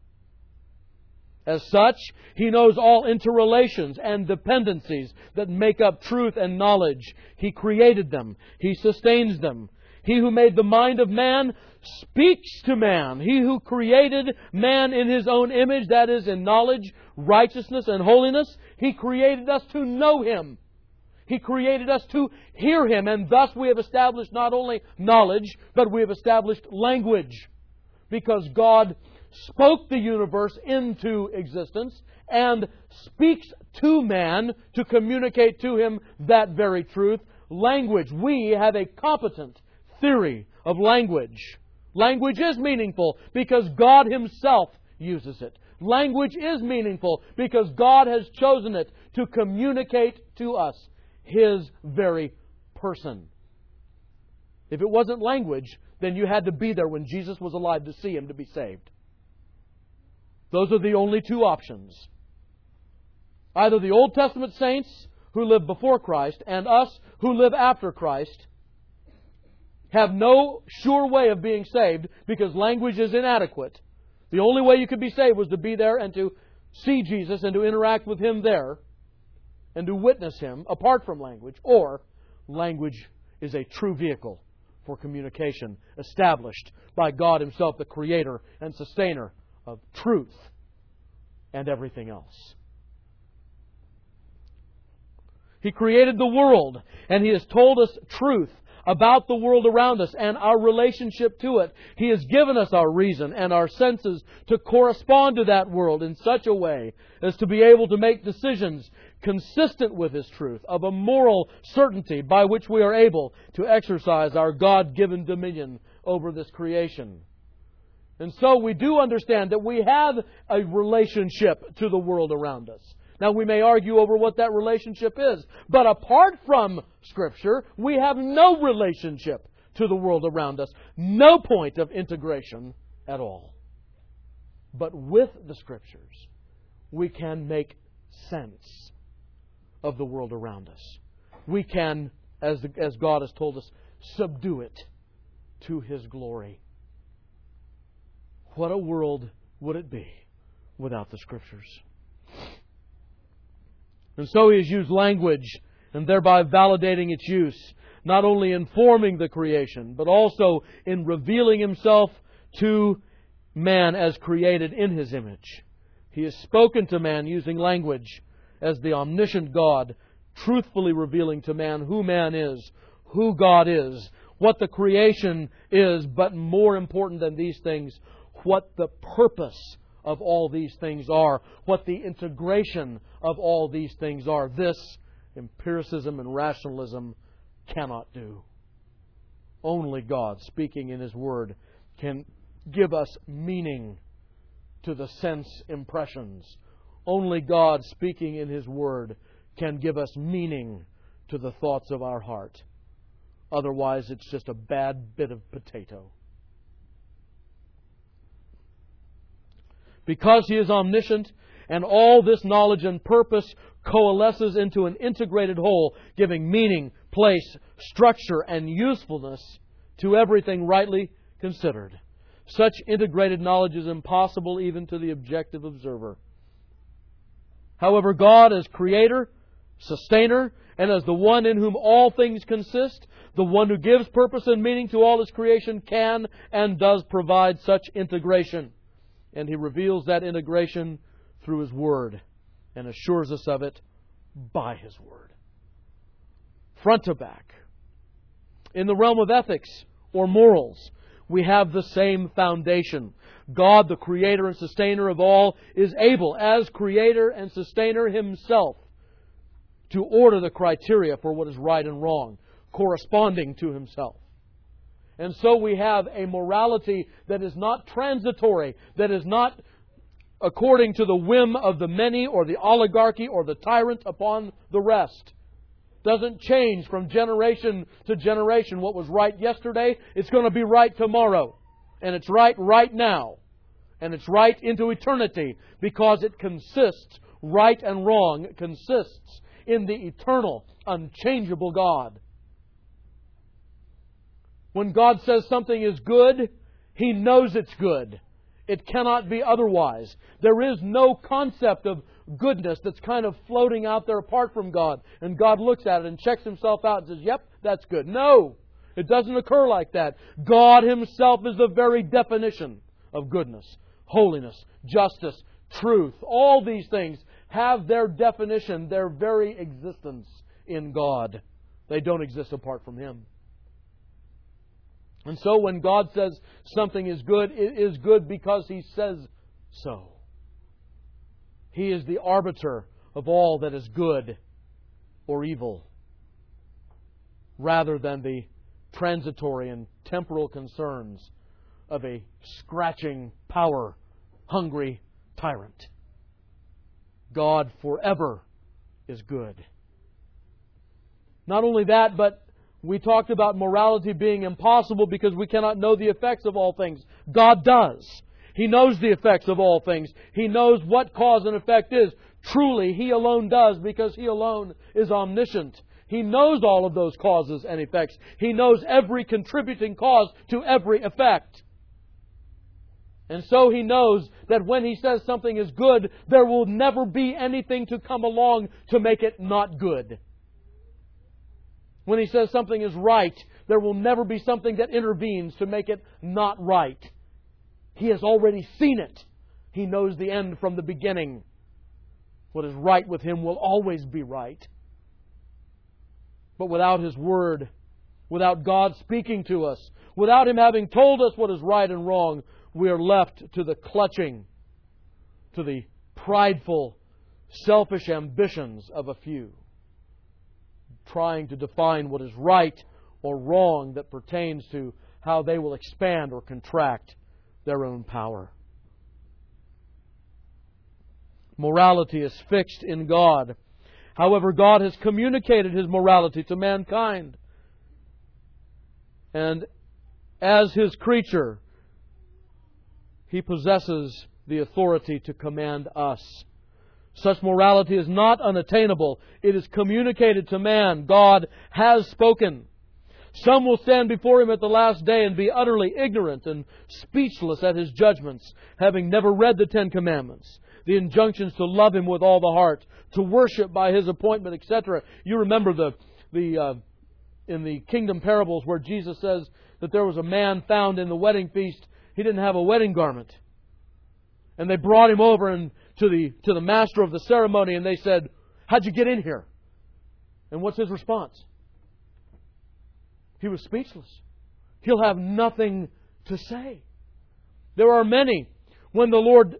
As such, He knows all interrelations and dependencies that make up truth and knowledge. He created them. He sustains them. He who made the mind of man speaks to man. He who created man in His own image, that is, in knowledge, righteousness, and holiness, He created us to know Him. He created us to hear Him, and thus we have established not only knowledge, but we have established language. Because God spoke the universe into existence and speaks to man to communicate to him that very truth. Language. We have a competent theory of language. Language is meaningful because God Himself uses it. language is meaningful because God has chosen it to communicate to us His very person. If it wasn't language, then you had to be there when Jesus was alive to see Him to be saved. Those are the only two options. Either the Old Testament saints who lived before Christ and us who live after Christ have no sure way of being saved because language is inadequate. The only way you could be saved was to be there and to see Jesus and to interact with Him there and to witness Him apart from language. Or language is a true vehicle for communication established by God Himself, the Creator and Sustainer of truth and everything else. He created the world, and He has told us truth about the world around us and our relationship to it. He has given us our reason and our senses to correspond to that world in such a way as to be able to make decisions consistent with His truth, of a moral certainty by which we are able to exercise our God-given dominion over this creation. And so we do understand that we have a relationship to the world around us. Now, we may argue over what that relationship is, but apart from Scripture, we have no relationship to the world around us. No point of integration at all. But with the Scriptures, we can make sense of the world around us. We can, as God has told us, subdue it to His glory. What a world would it be without the Scriptures? And so He has used language and thereby validating its use, not only in forming the creation, but also in revealing Himself to man as created in His image. He has spoken to man using language as the omniscient God, truthfully revealing to man is, who God is, what the creation is, but more important than these things, what the purpose of all these things are, what the integration of all these things are. This empiricism and rationalism cannot do. Only God, speaking in His Word, can give us meaning to the sense impressions. Only God, speaking in His Word, can give us meaning to the thoughts of our heart. Otherwise, it's just a bad bit of potato. Because He is omniscient, and all this knowledge and purpose coalesces into an integrated whole, giving meaning, place, structure, and usefulness to everything rightly considered. Such integrated knowledge is impossible even to the objective observer. However, God as Creator, Sustainer, and as the one in whom all things consist, the one who gives purpose and meaning to all His creation, can and does provide such integration. And He reveals that integration through His Word and assures us of it by His Word. Front to back. In the realm of ethics or morals, we have the same foundation. God, the Creator and Sustainer of all, is able, as Creator and Sustainer Himself, to order the criteria for what is right and wrong, corresponding to Himself. And so we have a morality that is not transitory, that is not according to the whim of the many or the oligarchy or the tyrant upon the rest. Doesn't change from generation to generation. What was right yesterday, it's going to be right tomorrow. And it's right now. And it's right into eternity because it consists, right and wrong, consists in the eternal, unchangeable God. When God says something is good, He knows it's good. It cannot be otherwise. There is no concept of goodness that's kind of floating out there apart from God. And God looks at it and checks Himself out and says, yep, that's good. No, it doesn't occur like that. God Himself is the very definition of goodness, holiness, justice, truth. All these things have their definition, their very existence in God. They don't exist apart from Him. And so when God says something is good, it is good because He says so. He is the arbiter of all that is good or evil, rather than the transitory and temporal concerns of a scratching, power-hungry tyrant. God forever is good. Not only that, but we talked about morality being impossible because we cannot know the effects of all things. God does. He knows the effects of all things. He knows what cause and effect is. Truly, He alone does because He alone is omniscient. He knows all of those causes and effects. He knows every contributing cause to every effect. And so He knows that when He says something is good, there will never be anything to come along to make it not good. When He says something is right, there will never be something that intervenes to make it not right. He has already seen it. He knows the end from the beginning. What is right with Him will always be right. But without His Word, without God speaking to us, without Him having told us what is right and wrong, we are left to the clutching, to the prideful, selfish ambitions of a few, trying to define what is right or wrong that pertains to how they will expand or contract their own power. Morality is fixed in God. However, God has communicated His morality to mankind. And as His creature, He possesses the authority to command us. Such morality is not unattainable. It is communicated to man. God has spoken. Some will stand before Him at the last day and be utterly ignorant and speechless at His judgments, having never read the 10 Commandments, the injunctions to love Him with all the heart, to worship by His appointment, etc. You remember in the kingdom parables where Jesus says that there was a man found in the wedding feast. He didn't have a wedding garment. And they brought him over to the master of the ceremony and they said, "How'd you get in here?" And what's his response? He was speechless. He'll have nothing to say. There are many, when the Lord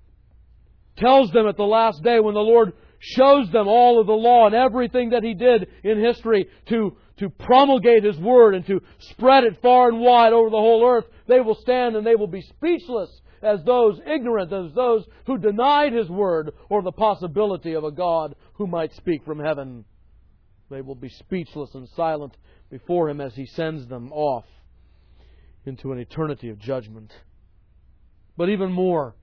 tells them at the last day, when the Lord shows them all of the law and everything that He did in history to promulgate His Word and to spread it far and wide over the whole earth, they will stand and they will be speechless as those ignorant, as those who denied His Word or the possibility of a God who might speak from heaven. They will be speechless and silent before Him as He sends them off into an eternity of judgment. But even more,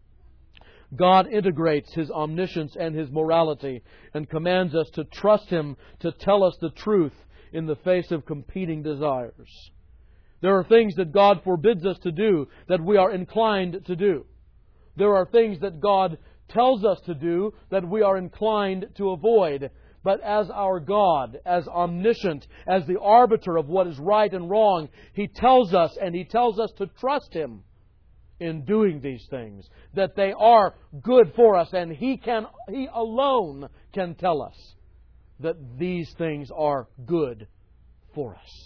God integrates His omniscience and His morality and commands us to trust Him to tell us the truth in the face of competing desires. There are things that God forbids us to do that we are inclined to do. There are things that God tells us to do that we are inclined to avoid. But as our God, as omniscient, as the arbiter of what is right and wrong, He tells us, and He tells us to trust Him in doing these things, that they are good for us, and He alone can tell us that these things are good for us.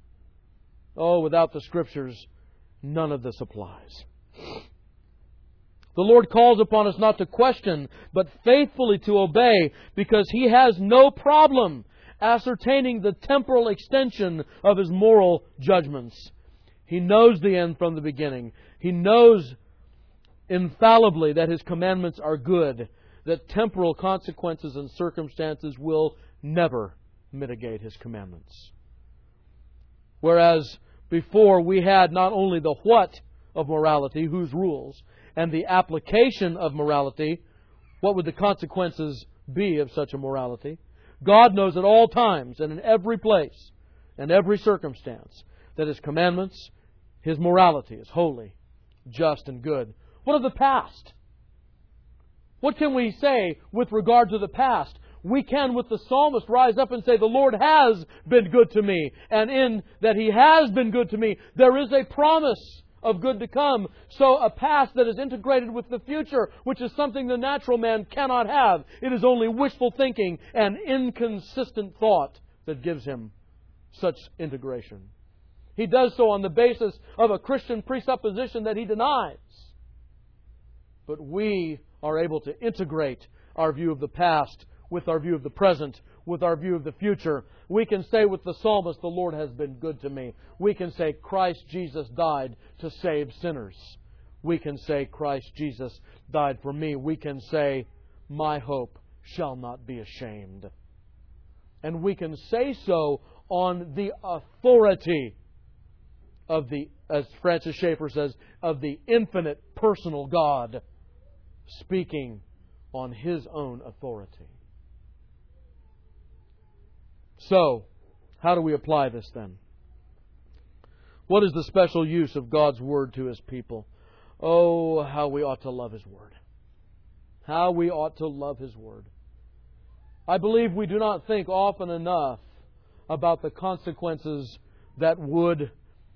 Oh, without the Scriptures, none of this applies. The Lord calls upon us not to question, but faithfully to obey, because He has no problem ascertaining the temporal extension of His moral judgments. He knows the end from the beginning. He knows infallibly that His commandments are good, that temporal consequences and circumstances will never mitigate His commandments. Whereas before we had not only the what of morality, whose rules, and the application of morality, what would the consequences be of such a morality? God knows at all times and in every place and every circumstance that His commandments, His morality is holy, just, and good. What of the past? What can we say with regard to the past? We can, with the psalmist, rise up and say, the Lord has been good to me. And in that He has been good to me, there is a promise of good to come. So a past that is integrated with the future, which is something the natural man cannot have. It is only wishful thinking and inconsistent thought that gives him such integration. He does so on the basis of a Christian presupposition that he denies. But we are able to integrate our view of the past with our view of the present, with our view of the future. We can say with the psalmist, the Lord has been good to me. We can say Christ Jesus died to save sinners. we can say, Christ Jesus died for me. We can say, my hope shall not be ashamed. And we can say so on the authority of the, as Francis Schaeffer says, of the infinite personal God speaking on His own authority. So, how do we apply this then? What is the special use of God's Word to His people? Oh, how we ought to love His Word. How we ought to love His Word. I believe we do not think often enough about the consequences that would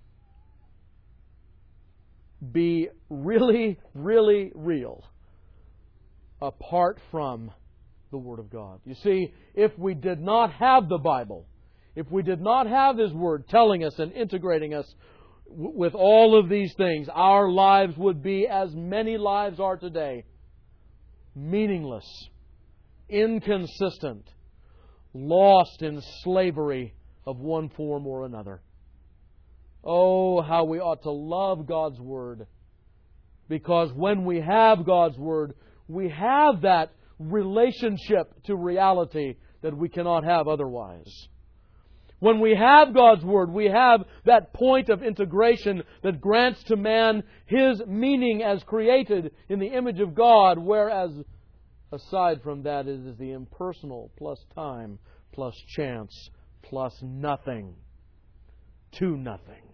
be really, really real apart from the Word of God. You see, if we did not have the Bible, if we did not have His Word telling us and integrating us with all of these things, our lives would be, as many lives are today, meaningless, inconsistent, lost in slavery of one form or another. Oh, how we ought to love God's Word. Because when we have God's Word, we have that relationship to reality that we cannot have otherwise. When we have God's Word, we have that point of integration that grants to man his meaning as created in the image of God, whereas aside from that it is the impersonal plus time plus chance plus nothing to nothing.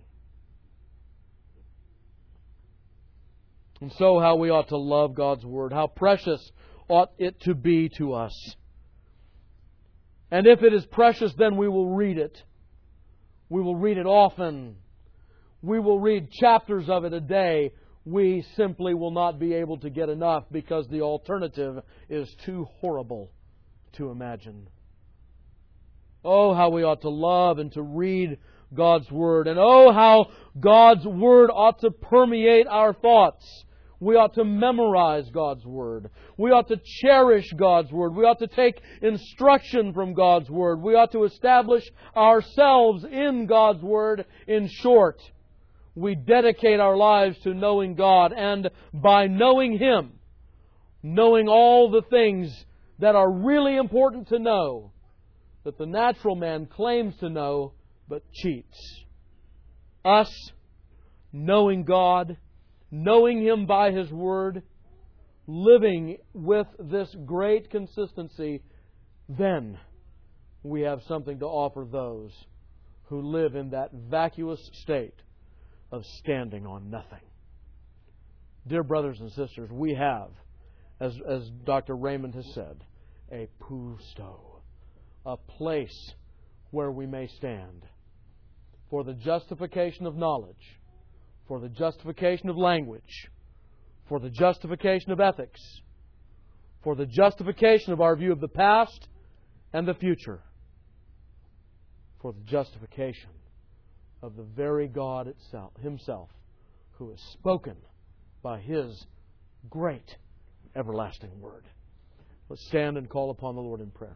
And so how we ought to love God's Word. How precious ought it to be to us. And if it is precious, then we will read it. We will read it often. We will read chapters of it a day. We simply will not be able to get enough because the alternative is too horrible to imagine. Oh, how we ought to love and to read God's Word. And oh, how God's Word ought to permeate our thoughts. We ought to memorize God's Word. We ought to cherish God's Word. We ought to take instruction from God's Word. We ought to establish ourselves in God's Word. In short, we dedicate our lives to knowing God, and by knowing Him, knowing all the things that are really important to know, that the natural man claims to know, but cheats. Us, knowing God, knowing Him by His Word, living with this great consistency, then we have something to offer those who live in that vacuous state of standing on nothing. Dear brothers and sisters, we have, as Dr. Raymond has said, a pousto, a place where we may stand for the justification of knowledge, for the justification of language, for the justification of ethics, for the justification of our view of the past and the future, for the justification of the very God Himself, who is spoken by His great everlasting Word. Let's stand and call upon the Lord in prayer.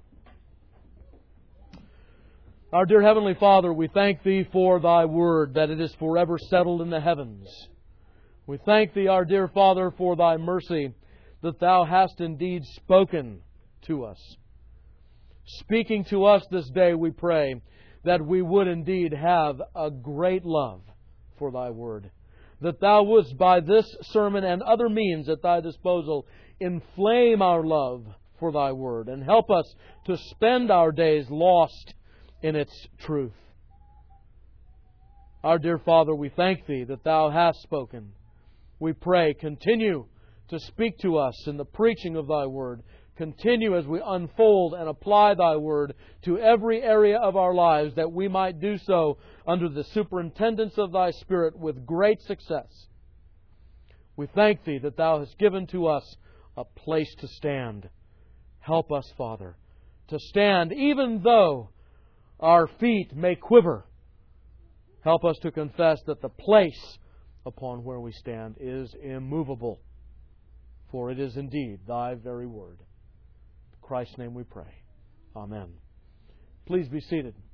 Our dear Heavenly Father, we thank Thee for Thy Word, that it is forever settled in the heavens. We thank Thee, our dear Father, for Thy mercy, that Thou hast indeed spoken to us. Speaking to us this day, we pray that we would indeed have a great love for Thy Word. That Thou wouldst, by this sermon and other means at Thy disposal, inflame our love for Thy Word and help us to spend our days lost in its truth. Our dear Father, we thank Thee that Thou hast spoken. We pray, continue to speak to us in the preaching of Thy Word. Continue as we unfold and apply Thy Word to every area of our lives, that we might do so under the superintendence of Thy Spirit with great success. We thank Thee that Thou hast given to us a place to stand. Help us, Father, to stand even though our feet may quiver. Help us to confess that the place upon where we stand is immovable, for it is indeed Thy very Word. In Christ's name we pray. Amen. Please be seated.